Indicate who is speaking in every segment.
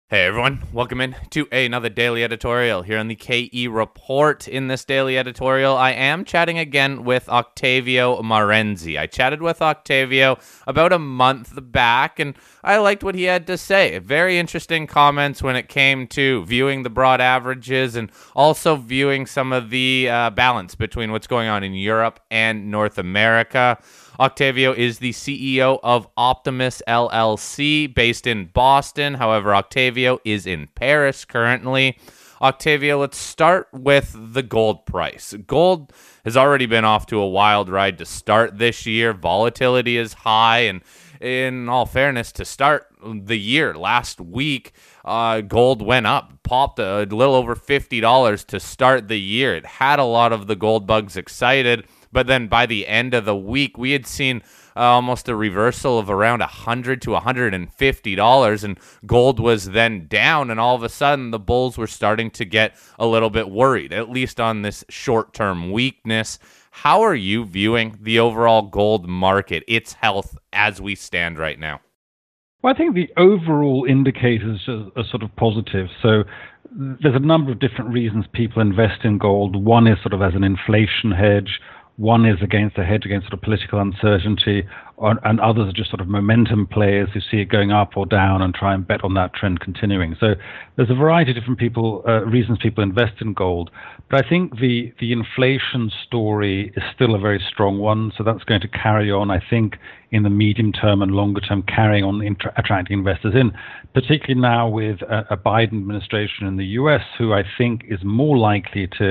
Speaker 1: Hey everyone, welcome in to another daily editorial here on the KE Report. In this daily editorial, I am chatting again with Octavio Marenzi. I chatted with Octavio about a month back, and I liked what he had to say. Very interesting comments when it came to viewing the broad averages and also viewing some of the balance between what's going on in Europe and North America. Octavio is the CEO of Optimus LLC, based in Boston. However, Octavio is in Paris currently. Octavio, let's start with the gold price. Gold has already been off to a wild ride to start this year. Volatility is high, and in all fairness, to start the year last week, gold went up, popped a little over $50 to start the year. It had a lot of the gold bugs excited. But then by the end of the week, we had seen almost a reversal of around $100 to $150, and gold was then down. And all of a sudden, the bulls were starting to get a little bit worried, at least on this short-term weakness. How are you viewing the overall gold market, its health as we stand right now?
Speaker 2: Well, I think the overall indicators are sort of positive. So there's a number of different reasons people invest in gold. One is sort of as an inflation hedge. One is against a hedge against sort of political uncertainty, and others are just sort of momentum players who see it going up or down and try and bet on that trend continuing. So there's a variety of different reasons people invest in gold. But I think the inflation story is still a very strong one. So that's going to carry on, I think, in the medium term and longer term, carrying on attracting investors in, particularly now with a Biden administration in the US, who I think is more likely to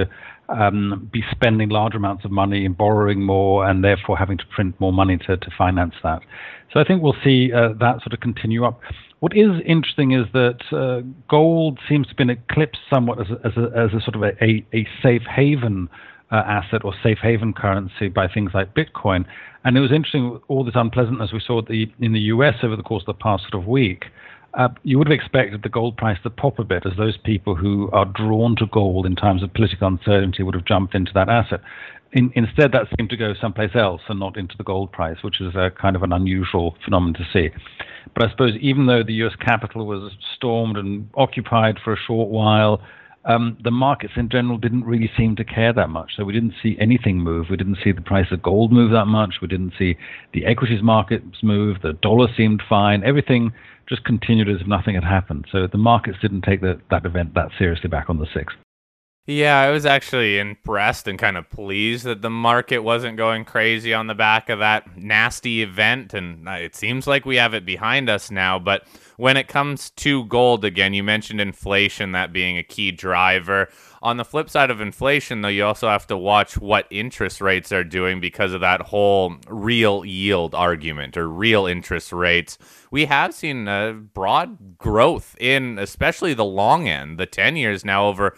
Speaker 2: be spending large amounts of money and borrowing more, and therefore having to print more money to finance that. So I think we'll see that sort of continue up. What is interesting is that gold seems to have been eclipsed somewhat as a sort of a safe haven asset or safe haven currency by things like Bitcoin. And it was interesting, all this unpleasantness we saw in the US over the course of the past sort of week. You would have expected the gold price to pop a bit, as those people who are drawn to gold in times of political uncertainty would have jumped into that asset. Instead, that seemed to go someplace else and not into the gold price, which is a kind of an unusual phenomenon to see. But I suppose even though the US Capitol was stormed and occupied for a short while, the markets in general didn't really seem to care that much. So we didn't see anything move. We didn't see the price of gold move that much. We didn't see the equities markets move. The dollar seemed fine. Everything just continued as if nothing had happened. So the markets didn't take that event that seriously back on the 6th.
Speaker 1: Yeah, I was actually impressed and kind of pleased that the market wasn't going crazy on the back of that nasty event, and it seems like we have it behind us now. But when it comes to gold, again, you mentioned inflation, that being a key driver. On the flip side of inflation, though, you also have to watch what interest rates are doing because of that whole real yield argument, or real interest rates. We have seen broad growth in especially the long end. The 10 years now over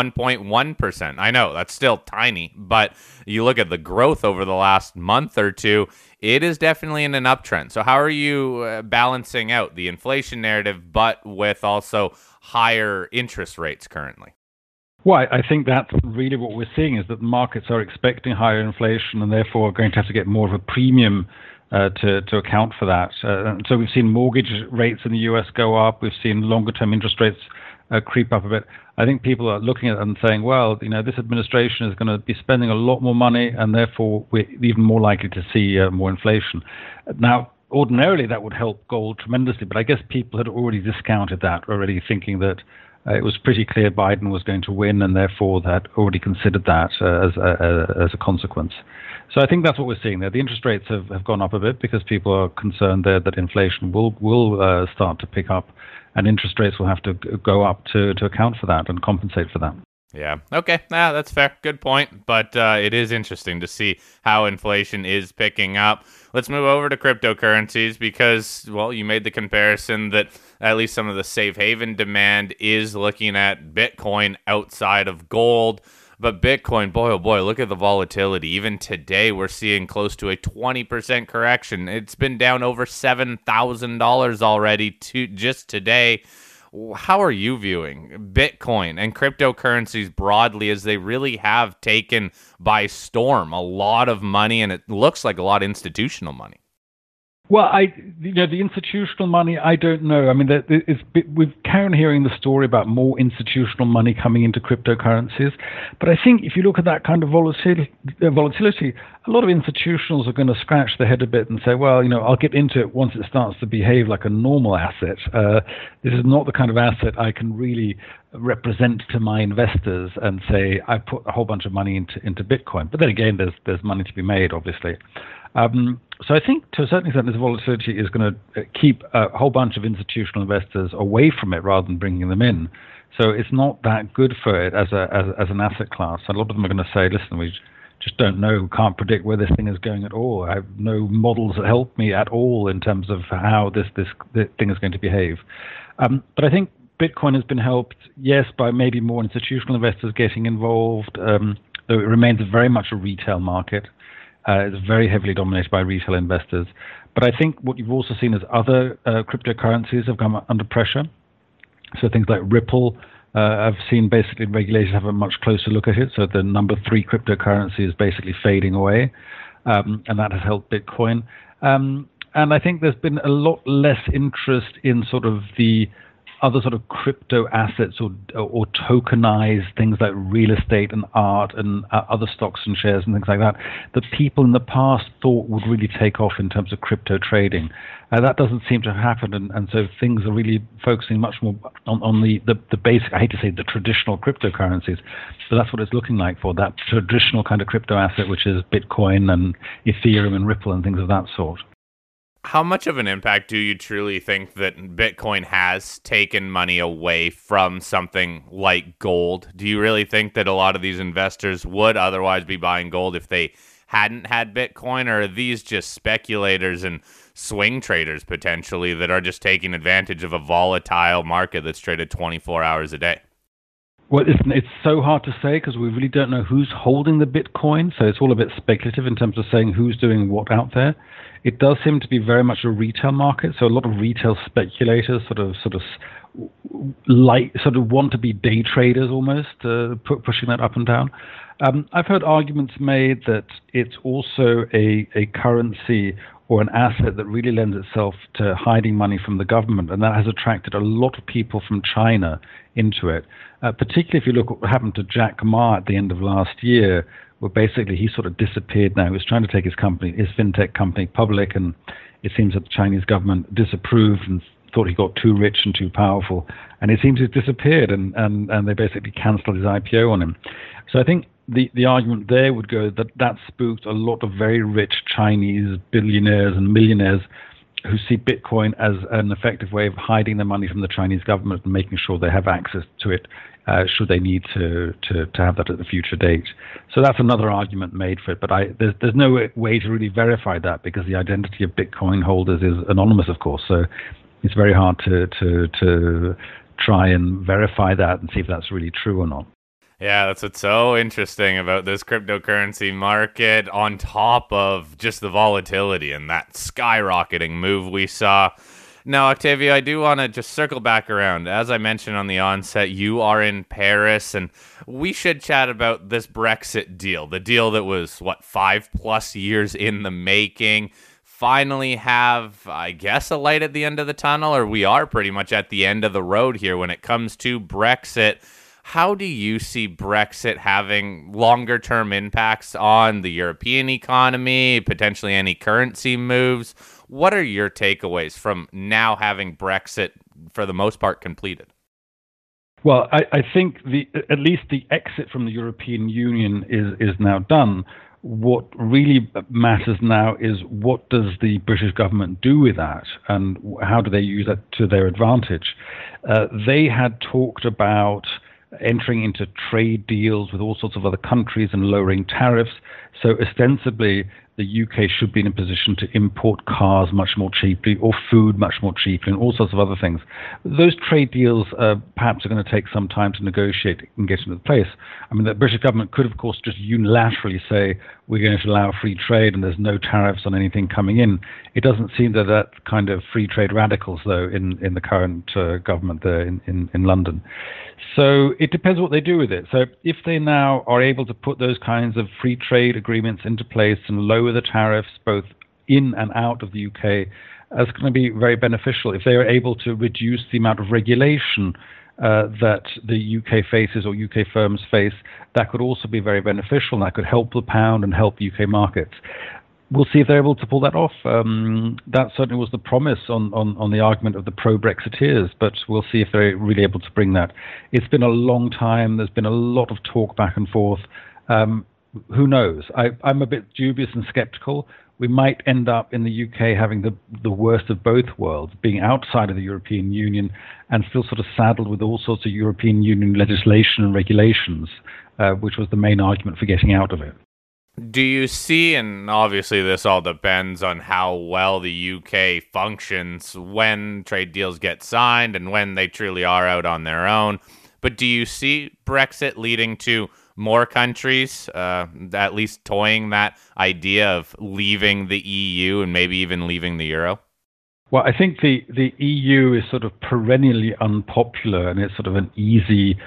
Speaker 1: 1.1%. I know that's still tiny, but you look at the growth over the last month or two, it is definitely in an uptrend. So how are you balancing out the inflation narrative, but with also higher interest rates currently?
Speaker 2: Well, I think that's really what we're seeing, is that markets are expecting higher inflation and therefore are going to have to get more of a premium to account for that. So we've seen mortgage rates in the US go up. We've seen longer term interest rates creep up a bit. I think people are looking at it and saying, well, this administration is going to be spending a lot more money, and therefore we're even more likely to see more inflation. Now, ordinarily that would help gold tremendously, but I guess people had already discounted that, already thinking that it was pretty clear Biden was going to win, and therefore they had already considered that as a consequence. So I think that's what we're seeing there. The interest rates have gone up a bit because people are concerned there that inflation will start to pick up, and interest rates will have to go up to account for that and compensate for that.
Speaker 1: Yeah. Okay. That's fair. Good point. But it is interesting to see how inflation is picking up. Let's move over to cryptocurrencies because, well, you made the comparison that at least some of the safe haven demand is looking at Bitcoin outside of gold. But Bitcoin, boy, oh boy, look at the volatility. Even today, we're seeing close to a 20% correction. It's been down over $7,000 already just today. How are you viewing Bitcoin and cryptocurrencies broadly, as they really have taken by storm a lot of money, and it looks like a lot of institutional money?
Speaker 2: Well, the institutional money, I don't know. I mean, we've carried on hearing the story about more institutional money coming into cryptocurrencies, but I think if you look at that kind of volatility, a lot of institutionals are going to scratch their head a bit and say, well, I'll get into it once it starts to behave like a normal asset. This is not the kind of asset I can really represent to my investors and say I put a whole bunch of money into Bitcoin. But then again, there's money to be made, obviously. So I think to a certain extent, this volatility is going to keep a whole bunch of institutional investors away from it rather than bringing them in. So it's not that good for it as an asset class. A lot of them are going to say, listen, we just don't know, can't predict where this thing is going at all. I have no models that help me at all in terms of how this thing is going to behave. But I think Bitcoin has been helped, yes, by maybe more institutional investors getting involved, though it remains very much a retail market. It's very heavily dominated by retail investors. But I think what you've also seen is other cryptocurrencies have come under pressure. So things like Ripple, I've seen basically regulators have a much closer look at it. So the number 3 cryptocurrency is basically fading away, and that has helped Bitcoin. And I think there's been a lot less interest in sort of the other sort of crypto assets or tokenized things like real estate and art and other stocks and shares and things like that people in the past thought would really take off in terms of crypto trading. That doesn't seem to happen, and so things are really focusing much more on the basic, I hate to say the traditional cryptocurrencies, but that's what it's looking like for that traditional kind of crypto asset, which is Bitcoin and Ethereum and Ripple and things of that sort.
Speaker 1: How much of an impact do you truly think that Bitcoin has taken money away from something like gold? Do you really think that a lot of these investors would otherwise be buying gold if they hadn't had Bitcoin? Or are these just speculators and swing traders potentially that are just taking advantage of a volatile market that's traded 24 hours a day?
Speaker 2: Well, it's so hard to say because we really don't know who's holding the Bitcoin. So it's all a bit speculative in terms of saying who's doing what out there. It does seem to be very much a retail market. So a lot of retail speculators sort of want to be day traders almost, pushing that up and down. I've heard arguments made that it's also a currency or an asset that really lends itself to hiding money from the government, and that has attracted a lot of people from China into it. Particularly if you look at what happened to Jack Ma at the end of last year, where basically he sort of disappeared now. He was trying to take his fintech company public, and it seems that the Chinese government disapproved and thought he got too rich and too powerful, and it seems he's disappeared, and they basically cancelled his IPO on him. So I think the argument there would go that spooked a lot of very rich Chinese billionaires and millionaires who see Bitcoin as an effective way of hiding their money from the Chinese government and making sure they have access to it should they need to have that at a future date. So that's another argument made for it, but there's no way to really verify that because the identity of Bitcoin holders is anonymous, of course. So it's very hard to try and verify that and see if that's really true or not.
Speaker 1: Yeah, that's what's so interesting about this cryptocurrency market on top of just the volatility and that skyrocketing move we saw. Now, Octavio, I do want to just circle back around. As I mentioned on the onset, you are in Paris, and we should chat about this Brexit deal, the deal that was, 5+ years in the making. Finally have, I guess, a light at the end of the tunnel, or we are pretty much at the end of the road here when it comes to Brexit. How do you see Brexit having longer-term impacts on the European economy, potentially any currency moves? What are your takeaways from now having Brexit, for the most part, completed?
Speaker 2: Well, I think at least the exit from the European Union is now done. What really matters now is what does the British government do with that, and how do they use that to their advantage? They had talked about entering into trade deals with all sorts of other countries and lowering tariffs. So ostensibly, the UK should be in a position to import cars much more cheaply or food much more cheaply and all sorts of other things. Those trade deals perhaps are going to take some time to negotiate and get into place. I mean, the British government could, of course, just unilaterally say, we're going to allow free trade and there's no tariffs on anything coming in. It doesn't seem that kind of free trade radicals, though, in the current government there in London. So it depends what they do with it. So if they now are able to put those kinds of free trade agreements into place and lower the tariffs, both in and out of the UK as going to be very beneficial. If they are able to reduce the amount of regulation that the UK faces or UK firms face, that could also be very beneficial, and that could help the pound and help UK markets. We'll see if they're able to pull that off. That certainly was the promise on the argument of the pro-Brexiteers, but we'll see if they're really able to bring that. It's been a long time. There's been a lot of talk back and forth. Who knows? I'm a bit dubious and skeptical. We might end up in the UK having the worst of both worlds, being outside of the European Union and still sort of saddled with all sorts of European Union legislation and regulations, which was the main argument for getting out of it.
Speaker 1: Do you see, and obviously this all depends on how well the UK functions when trade deals get signed and when they truly are out on their own, but do you see Brexit leading to more countries at least toying that idea of leaving the EU and maybe even leaving the euro?
Speaker 2: Well, I think the EU is sort of perennially unpopular, and it's sort of an easy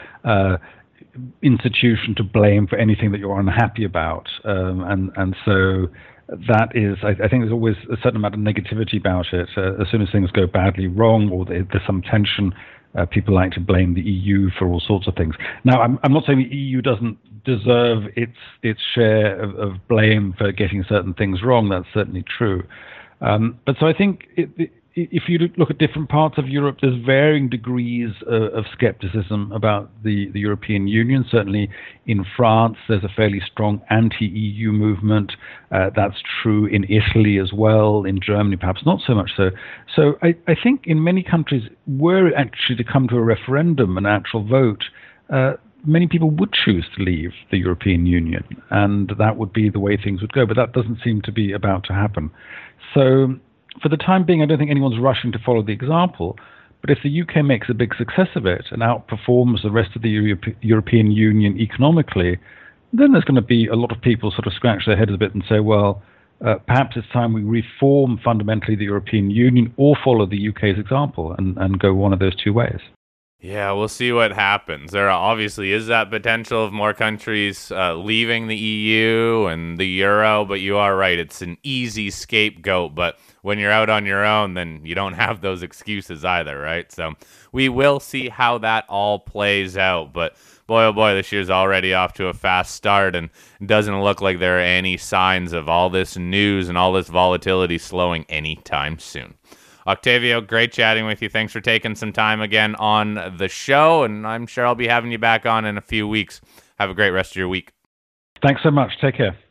Speaker 2: institution to blame for anything that you're unhappy about, and so that is, I think there's always a certain amount of negativity about it. As soon as things go badly wrong or there's some tension, people like to blame the EU for all sorts of things. Now, I'm not saying the EU doesn't deserve its share of blame for getting certain things wrong. That's certainly true. But so I think if you look at different parts of Europe, there's varying degrees of skepticism about the European Union. Certainly in France, there's a fairly strong anti-EU movement. That's true in Italy as well. In Germany, perhaps not so much so. So I think in many countries, were it actually to come to a referendum, an actual vote, many people would choose to leave the European Union, and that would be the way things would go. But that doesn't seem to be about to happen. So for the time being, I don't think anyone's rushing to follow the example. But if the UK makes a big success of it and outperforms the rest of the European Union economically, then there's going to be a lot of people sort of scratch their heads a bit and say, well, perhaps it's time we reform fundamentally the European Union or follow the UK's example and go one of those two ways.
Speaker 1: Yeah, we'll see what happens. There obviously is that potential of more countries leaving the EU and the euro, but you are right. It's an easy scapegoat, but when you're out on your own, then you don't have those excuses either, right? So we will see how that all plays out, but boy, oh boy, this year's already off to a fast start, and it doesn't look like there are any signs of all this news and all this volatility slowing anytime soon. Octavio, great chatting with you. Thanks for taking some time again on the show, and I'm sure I'll be having you back on in a few weeks. Have a great rest of your week.
Speaker 2: Thanks so much. Take care.